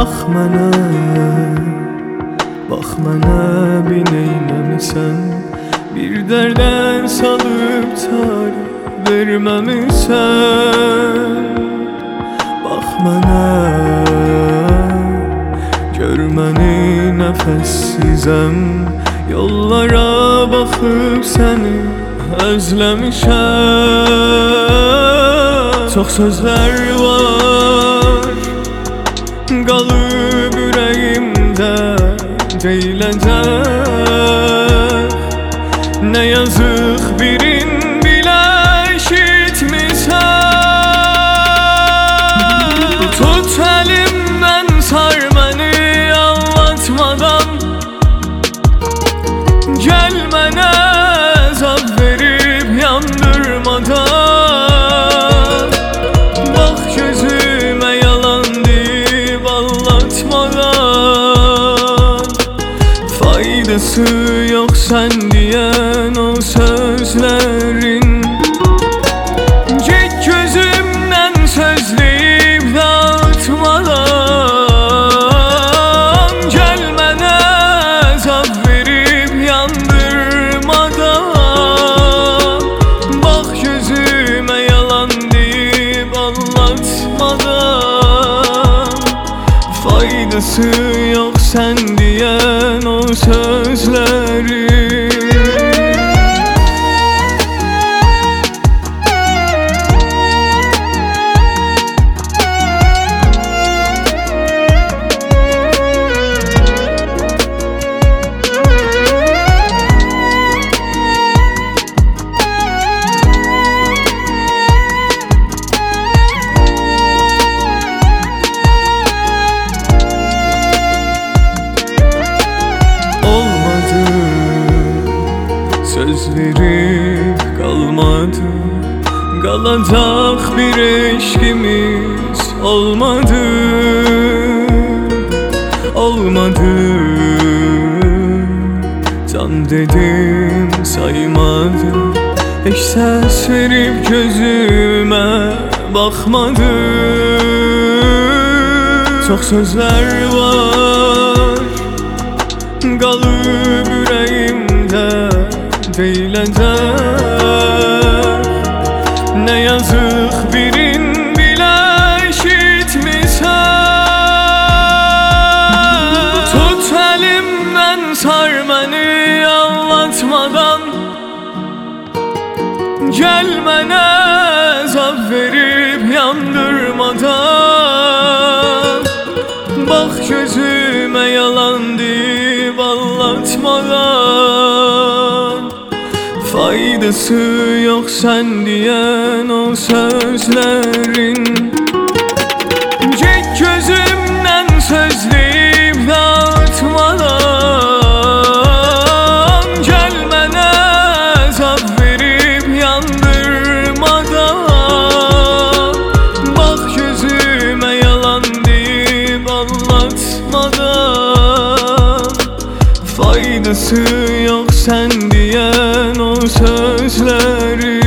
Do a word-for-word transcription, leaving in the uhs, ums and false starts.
Bax mənə, bax mənə bir neynəmisən, bir dərdən salıb tarif verməmisən. Bax mənə, gör məni nəfəssizəm, yollara baxıb səni özləmişəm. Çox sözlər var, qalıb ürəyimdə deyiləcək. Nə yazıq birin bilə eşitmisən. Tut əlimdən sar məni anlatmadan, gəl mənə əzab verib yandırmadan. Bax gözümə yalan deyib allatmadan. Faydası yox sən deyən o sözlərin. Get gözümdən sözləyib dağıtmadan, gəl mənə əzab verib yandırmadan. Bax gözümə yalan deyib allatmadan. Faydası yox sən deyən o sözlərin. Söz verib qalmadı, qalacaq bir eşkimiz olmadı. Olmadı, can dedim saymadı, heç səs verib gözümə baxmadı. Çox sözlər var, qalıb ürəyimdə deyiləcək. Nə yazıq birin bilə eşitmisən. Tut əlimdən sar məni anlatmadan, gəl mənə əzab verib yandırmadan. Bax gözümə yalan deyib allatmadan. Faydası yox sən deyən o sözlərin. Get gözümdən sözləyib dağıtmadan, gəl mənə əzab verib yandırmadan. Bax gözümə yalan deyib allatmadan. Faydası yox sən deyən o sözləri.